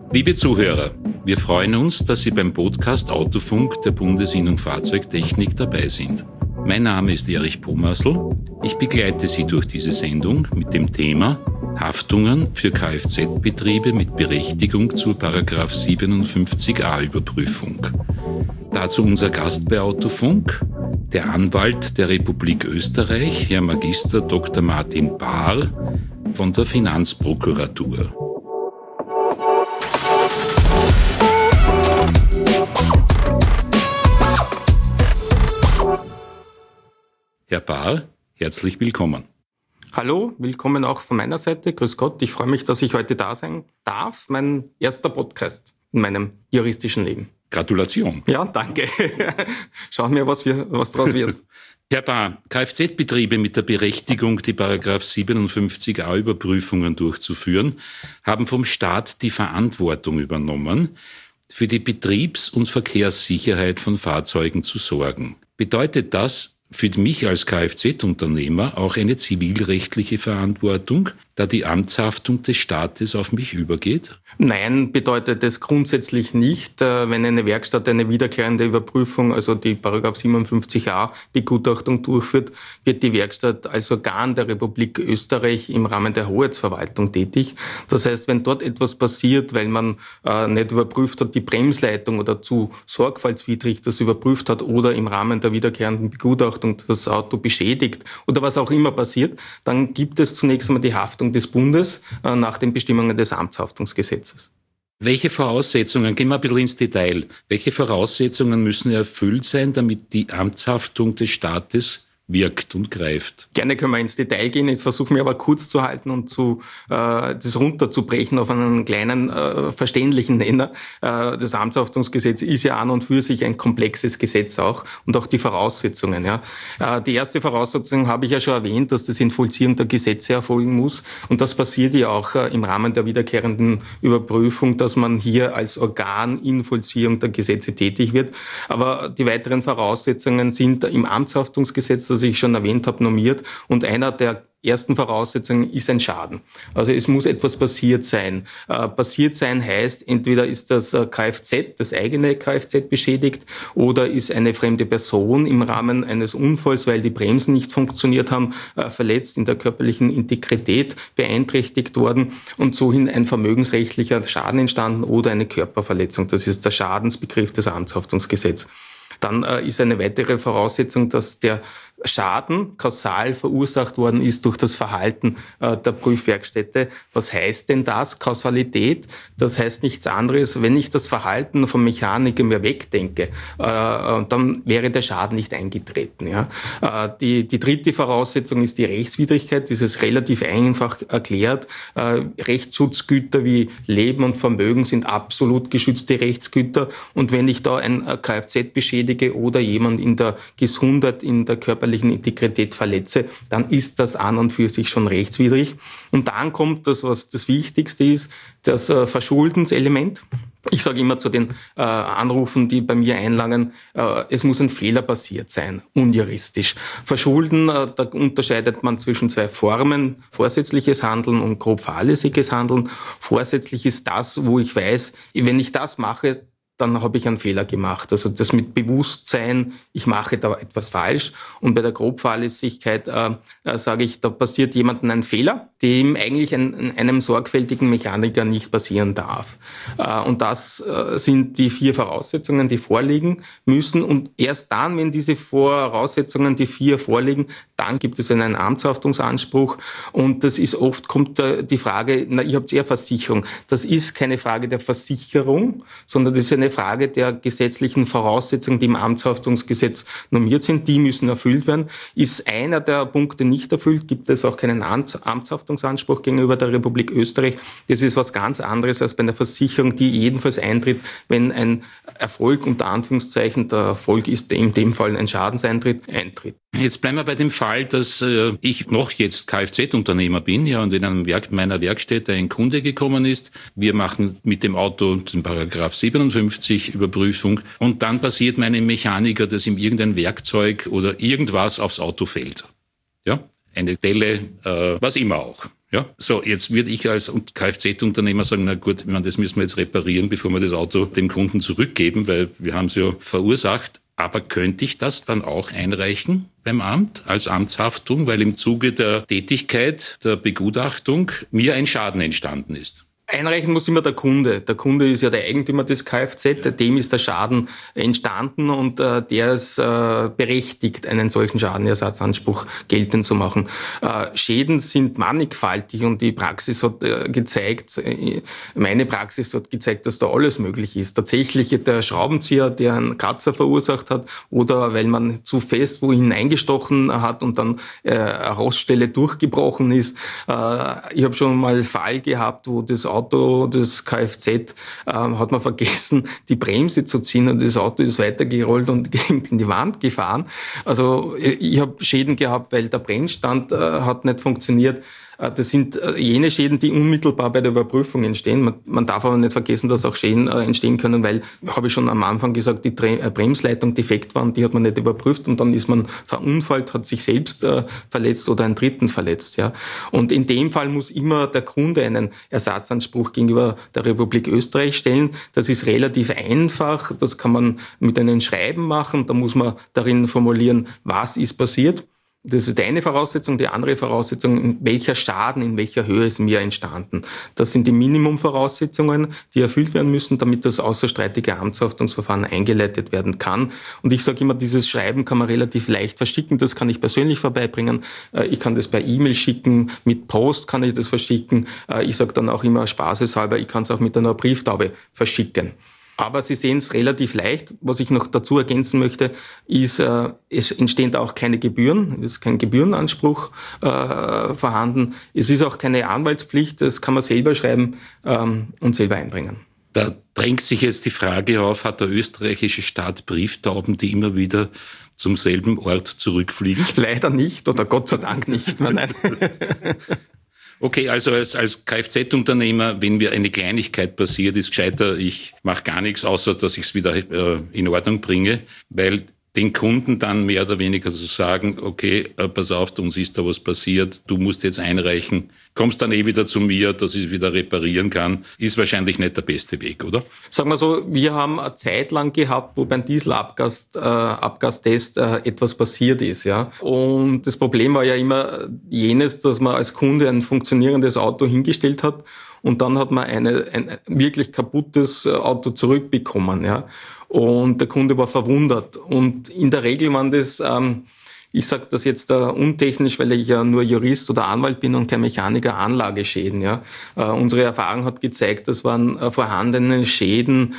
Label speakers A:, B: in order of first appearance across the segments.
A: Liebe Zuhörer, wir freuen uns, dass Sie beim Podcast Autofunk der Bundes-In- und Fahrzeugtechnik dabei sind. Mein Name ist Erich Pomassl. Ich begleite Sie durch diese Sendung mit dem Thema Haftungen für Kfz-Betriebe mit Berechtigung zur § 57a Überprüfung. Dazu unser Gast bei Autofunk, der Anwalt der Republik Österreich, Herr Magister Dr. Martin Bahr von der Finanzprokuratur. Herr Bahr, herzlich willkommen.
B: Hallo, willkommen auch von meiner Seite. Grüß Gott, ich freue mich, dass ich heute da sein darf. Mein erster Podcast in meinem juristischen Leben.
A: Gratulation.
B: Ja, danke. Schauen wir, was daraus wird.
A: Herr Bahr, Kfz-Betriebe mit der Berechtigung, die § 57a Überprüfungen durchzuführen, haben vom Staat die Verantwortung übernommen, für die Betriebs- und Verkehrssicherheit von Fahrzeugen zu sorgen. Bedeutet das für mich als Kfz-Unternehmer auch eine zivilrechtliche Verantwortung, da die Amtshaftung des Staates auf mich übergeht?
B: Nein, bedeutet es grundsätzlich nicht. Wenn eine Werkstatt eine wiederkehrende Überprüfung, also die § 57a Begutachtung durchführt, wird die Werkstatt als Organ der Republik Österreich im Rahmen der Hoheitsverwaltung tätig. Das heißt, wenn dort etwas passiert, weil man nicht überprüft hat, die Bremsleitung oder zu sorgfaltswidrig das überprüft hat oder im Rahmen der wiederkehrenden Begutachtung das Auto beschädigt oder was auch immer passiert, dann gibt es zunächst einmal die Haftung des Bundes nach den Bestimmungen des Amtshaftungsgesetzes.
A: Welche Voraussetzungen, gehen wir ein bisschen ins Detail, welche Voraussetzungen müssen erfüllt sein, damit die Amtshaftung des Staates wirkt und greift?
B: Gerne können wir ins Detail gehen. Ich versuche mir aber kurz zu halten und das runterzubrechen auf einen kleinen verständlichen Nenner. Das Amtshaftungsgesetz ist ja an und für sich ein komplexes Gesetz auch und auch die Voraussetzungen. Ja. Die erste Voraussetzung habe ich ja schon erwähnt, dass das in Vollziehung der Gesetze erfolgen muss und das passiert ja auch im Rahmen der wiederkehrenden Überprüfung, dass man hier als Organ in Vollziehung der Gesetze tätig wird. Aber die weiteren Voraussetzungen sind im Amtshaftungsgesetz, das ich schon erwähnt habe, normiert. Und einer der ersten Voraussetzungen ist ein Schaden. Also es muss etwas passiert sein. Passiert sein heißt, entweder ist das Kfz, das eigene Kfz beschädigt, oder ist eine fremde Person im Rahmen eines Unfalls, weil die Bremsen nicht funktioniert haben, verletzt, in der körperlichen Integrität beeinträchtigt worden und sohin ein vermögensrechtlicher Schaden entstanden oder eine Körperverletzung. Das ist der Schadensbegriff des Amtshaftungsgesetzes. Dann ist eine weitere Voraussetzung, dass der Schaden kausal verursacht worden ist durch das Verhalten der Prüfwerkstätte. Was heißt denn das? Kausalität, das heißt nichts anderes. Wenn ich das Verhalten vom Mechaniker mir wegdenke, dann wäre der Schaden nicht eingetreten. Ja? Die dritte Voraussetzung ist die Rechtswidrigkeit. Das ist relativ einfach erklärt. Rechtsschutzgüter wie Leben und Vermögen sind absolut geschützte Rechtsgüter. Und wenn ich da ein Kfz beschädige oder jemand in der Gesundheit, in der körperlichen Integrität verletze, dann ist das an und für sich schon rechtswidrig. Und dann kommt das, was das Wichtigste ist, das Verschuldenselement. Ich sage immer zu den Anrufen, die bei mir einlangen, es muss ein Fehler passiert sein, unjuristisch. Verschulden, da unterscheidet man zwischen zwei Formen, vorsätzliches Handeln und grob fahrlässiges Handeln. Vorsätzlich ist das, wo ich weiß, wenn ich das mache, dann habe ich einen Fehler gemacht. Also das mit Bewusstsein, ich mache da etwas falsch. Und bei der Grobfahrlässigkeit sage ich, da passiert jemandem ein Fehler, dem eigentlich einem sorgfältigen Mechaniker nicht passieren darf. Und das sind die 4 Voraussetzungen, die vorliegen müssen. Und erst dann, wenn diese Voraussetzungen, die 4 vorliegen, dann gibt es einen Amtshaftungsanspruch. Und das ist oft, kommt die Frage, ihr habt eher Versicherung. Das ist keine Frage der Versicherung, sondern das ist eine Frage der gesetzlichen Voraussetzungen, die im Amtshaftungsgesetz normiert sind. Die müssen erfüllt werden. Ist einer der Punkte nicht erfüllt, gibt es auch keinen Amtshaftungsanspruch gegenüber der Republik Österreich. Das ist was ganz anderes als bei einer Versicherung, die jedenfalls eintritt, wenn ein Erfolg, unter Anführungszeichen, der Erfolg ist in dem Fall ein Schadenseintritt, eintritt.
A: Jetzt bleiben wir bei dem Fall, dass ich noch jetzt Kfz-Unternehmer bin, ja, und in einem meiner Werkstätte ein Kunde gekommen ist. Wir machen mit dem Auto den § 57 Überprüfung und dann passiert meinem Mechaniker, dass ihm irgendein Werkzeug oder irgendwas aufs Auto fällt. Ja, eine Delle, was immer auch. Ja, so, jetzt würde ich als Kfz-Unternehmer sagen, na gut, das müssen wir jetzt reparieren, bevor wir das Auto dem Kunden zurückgeben, weil wir haben es ja verursacht. Aber könnte ich das dann auch einreichen beim Amt als Amtshaftung, weil im Zuge der Tätigkeit der Begutachtung mir ein Schaden entstanden ist?
B: Einreichen muss immer der Kunde. Der Kunde ist ja der Eigentümer des Kfz, dem ist der Schaden entstanden und der ist berechtigt, einen solchen Schadenersatzanspruch geltend zu machen. Schäden sind mannigfaltig und die Praxis hat gezeigt, meine Praxis hat gezeigt, dass da alles möglich ist. Tatsächlich der Schraubenzieher, der einen Kratzer verursacht hat oder weil man zu fest wo hineingestochen hat und dann eine Roststelle durchgebrochen ist. Ich habe schon mal einen Fall gehabt, wo das Kfz, hat man vergessen, die Bremse zu ziehen und das Auto ist weitergerollt und in die Wand gefahren. Also ich habe Schäden gehabt, weil der Bremsstand hat nicht funktioniert. Das sind jene Schäden, die unmittelbar bei der Überprüfung entstehen. Man darf aber nicht vergessen, dass auch Schäden entstehen können, weil, habe ich schon am Anfang gesagt, die Bremsleitung defekt war und die hat man nicht überprüft und dann ist man verunfallt, hat sich selbst verletzt oder einen Dritten verletzt. Ja. Und in dem Fall muss immer der Kunde einen Ersatzanspruch gegenüber der Republik Österreich stellen. Das ist relativ einfach, das kann man mit einem Schreiben machen, da muss man darin formulieren, was ist passiert. Das ist die eine Voraussetzung. Die andere Voraussetzung, welcher Schaden, in welcher Höhe ist mir entstanden. Das sind die Minimumvoraussetzungen, die erfüllt werden müssen, damit das außerstreitige Amtshaftungsverfahren eingeleitet werden kann. Und ich sage immer, dieses Schreiben kann man relativ leicht verschicken. Das kann ich persönlich vorbeibringen. Ich kann das per E-Mail schicken. Mit Post kann ich das verschicken. Ich sage dann auch immer spaßeshalber, ich kann es auch mit einer Brieftaube verschicken. Aber Sie sehen es relativ leicht. Was ich noch dazu ergänzen möchte, ist, es entstehen auch keine Gebühren. Es ist kein Gebührenanspruch vorhanden. Es ist auch keine Anwaltspflicht. Das kann man selber schreiben und selber einbringen.
A: Da drängt sich jetzt die Frage auf, hat der österreichische Staat Brieftauben, die immer wieder zum selben Ort zurückfliegen?
B: Leider nicht oder Gott sei Dank nicht. Nein.
A: Okay, also als Kfz-Unternehmer, wenn mir eine Kleinigkeit passiert, ist gescheiter, ich mache gar nichts, außer dass ich es wieder in Ordnung bringe, weil den Kunden dann mehr oder weniger zu sagen, okay, pass auf, uns ist da was passiert, du musst jetzt einreichen, kommst dann wieder zu mir, dass ich es wieder reparieren kann, ist wahrscheinlich nicht der beste Weg, oder?
B: Sagen wir so, wir haben eine Zeit lang gehabt, wo beim Dieselabgastest etwas passiert ist, ja. Und das Problem war ja immer jenes, dass man als Kunde ein funktionierendes Auto hingestellt hat und dann hat man ein wirklich kaputtes Auto zurückbekommen, ja. Und der Kunde war verwundert. Und in der Regel waren das, ich sage das jetzt untechnisch, weil ich ja nur Jurist oder Anwalt bin und kein Mechaniker, Anlageschäden. Ja. Unsere Erfahrung hat gezeigt, das waren vorhandene Schäden,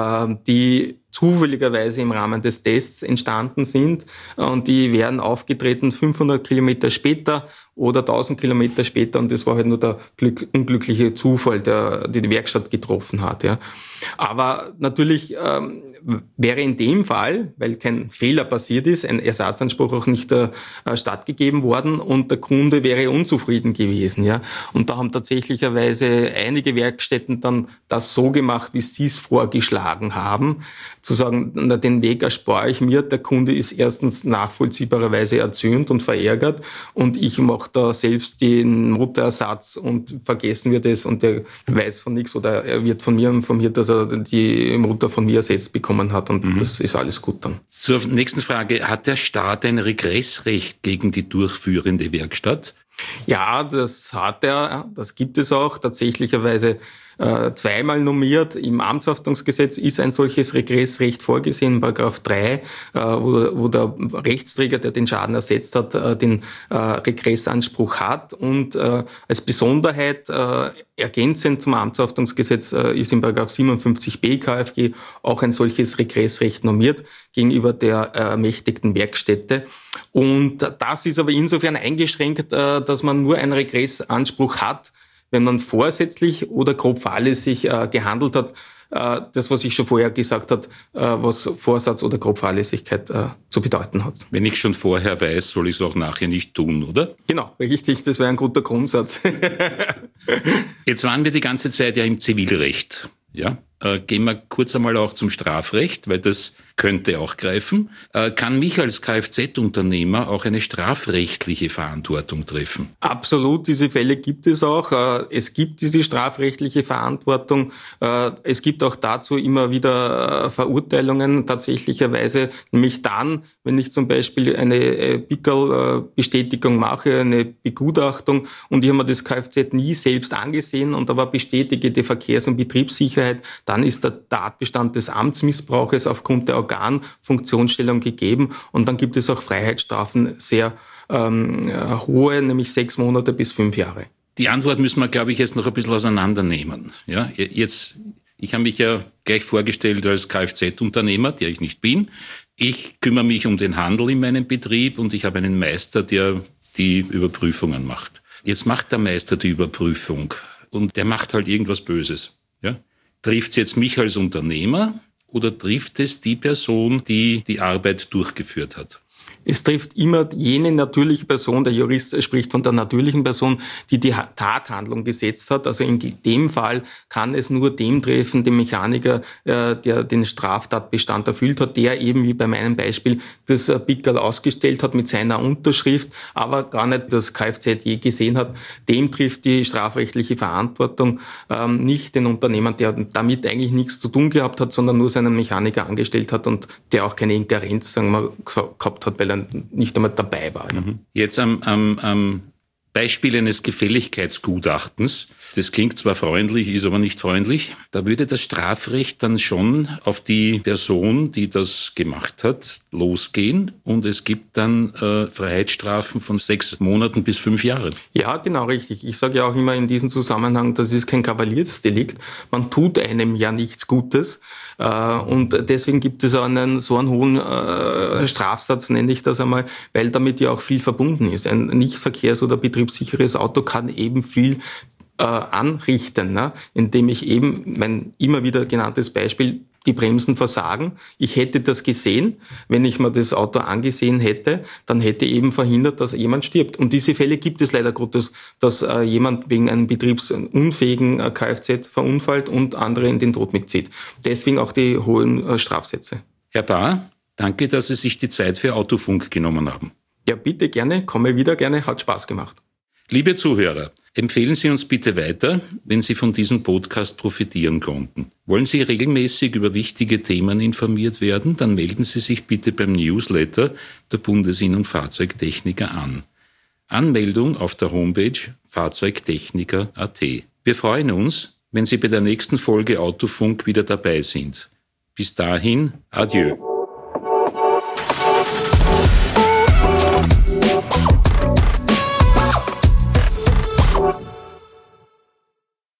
B: die zufälligerweise im Rahmen des Tests entstanden sind und die wären aufgetreten 500 Kilometer später oder 1000 Kilometer später und das war halt nur der unglückliche Zufall, der die Werkstatt getroffen hat. Ja. Aber natürlich wäre in dem Fall, weil kein Fehler passiert ist, ein Ersatzanspruch auch nicht stattgegeben worden und der Kunde wäre unzufrieden gewesen. Ja. Und da haben tatsächlicherweise einige Werkstätten dann das so gemacht, wie sie es vorgeschlagen haben, zu sagen, na, den Weg erspare ich mir, der Kunde ist erstens nachvollziehbarerweise erzürnt und verärgert und ich mache da selbst den Motorersatz und vergessen wir das und der weiß von nichts oder er wird von mir informiert, dass er die Motor von mir ersetzt bekommen hat und das ist alles gut dann.
A: Zur nächsten Frage, hat der Staat ein Regressrecht gegen die durchführende Werkstatt?
B: Ja, das hat er, das gibt es auch tatsächlicherweise zweimal normiert. Im Amtshaftungsgesetz ist ein solches Regressrecht vorgesehen, Paragraph 3, wo der Rechtsträger, der den Schaden ersetzt hat, den Regressanspruch hat. Und als Besonderheit ergänzend zum Amtshaftungsgesetz ist in Paragraph 57b KfG auch ein solches Regressrecht normiert gegenüber der ermächtigten Werkstätte. Und das ist aber insofern eingeschränkt, dass man nur einen Regressanspruch hat, wenn man vorsätzlich oder grob fahrlässig gehandelt hat. Das, was ich schon vorher gesagt habe, was Vorsatz oder grob Fahrlässigkeit zu bedeuten hat.
A: Wenn ich schon vorher weiß, soll ich es auch nachher nicht tun, oder?
B: Genau, richtig, das wäre ein guter Grundsatz.
A: Jetzt waren wir die ganze Zeit ja im Zivilrecht. Ja? Gehen wir kurz einmal auch zum Strafrecht, weil das könnte auch greifen. Kann mich als Kfz-Unternehmer auch eine strafrechtliche Verantwortung treffen?
B: Absolut, diese Fälle gibt es auch. Es gibt diese strafrechtliche Verantwortung. Es gibt auch dazu immer wieder Verurteilungen tatsächlicherweise, nämlich dann, wenn ich zum Beispiel eine Pickerl-Bestätigung mache, eine Begutachtung, und ich habe mir das Kfz nie selbst angesehen und aber bestätige die Verkehrs- und Betriebssicherheit, dann ist der Tatbestand des Amtsmissbrauches aufgrund der Organfunktionsstellung gegeben, und dann gibt es auch Freiheitsstrafen, sehr hohe, nämlich 6 Monate bis 5 Jahre.
A: Die Antwort müssen wir, glaube ich, jetzt noch ein bisschen auseinandernehmen. Ja, ich habe mich ja gleich vorgestellt als Kfz-Unternehmer, der ich nicht bin. Ich kümmere mich um den Handel in meinem Betrieb und ich habe einen Meister, der die Überprüfungen macht. Jetzt macht der Meister die Überprüfung und der macht halt irgendwas Böses. Ja? Trifft es jetzt mich als Unternehmer oder trifft es die Person, die die Arbeit durchgeführt hat?
B: Es trifft immer jene natürliche Person, der Jurist spricht von der natürlichen Person, die die Tathandlung gesetzt hat. Also in dem Fall kann es nur dem treffen, dem Mechaniker, der den Straftatbestand erfüllt hat, der eben wie bei meinem Beispiel das Pickerl ausgestellt hat mit seiner Unterschrift, aber gar nicht das Kfz je gesehen hat. Dem trifft die strafrechtliche Verantwortung, nicht den Unternehmer, der damit eigentlich nichts zu tun gehabt hat, sondern nur seinen Mechaniker angestellt hat und der auch keine Ingerenz, sagen wir, gehabt hat, weil er nicht einmal dabei war. Ja.
A: Jetzt am Beispiel eines Gefälligkeitsgutachtens. Das klingt zwar freundlich, ist aber nicht freundlich. Da würde das Strafrecht dann schon auf die Person, die das gemacht hat, losgehen. Und es gibt dann Freiheitsstrafen von 6 Monaten bis 5 Jahren.
B: Ja, genau, richtig. Ich sage ja auch immer in diesem Zusammenhang, das ist kein Kavaliersdelikt. Man tut einem ja nichts Gutes. Und deswegen gibt es auch so einen hohen Strafsatz, nenne ich das einmal, weil damit ja auch viel verbunden ist. Ein nicht verkehrs- oder betriebssicheres Auto kann eben viel anrichten, ne? Indem ich eben, mein immer wieder genanntes Beispiel, die Bremsen versagen. Ich hätte das gesehen, wenn ich mir das Auto angesehen hätte, dann hätte eben verhindert, dass jemand stirbt. Und diese Fälle gibt es leider Gottes, dass jemand wegen einem betriebsunfähigen Kfz verunfallt und andere in den Tod mitzieht. Deswegen auch die hohen Strafsätze.
A: Herr Bahr, danke, dass Sie sich die Zeit für Autofunk genommen haben.
B: Ja, bitte gerne, komme wieder gerne, hat Spaß gemacht.
A: Liebe Zuhörer, empfehlen Sie uns bitte weiter, wenn Sie von diesem Podcast profitieren konnten. Wollen Sie regelmäßig über wichtige Themen informiert werden? Dann melden Sie sich bitte beim Newsletter der Bundes-Inn- und Fahrzeugtechniker an. Anmeldung auf der Homepage fahrzeugtechniker.at. Wir freuen uns, wenn Sie bei der nächsten Folge Autofunk wieder dabei sind. Bis dahin, adieu.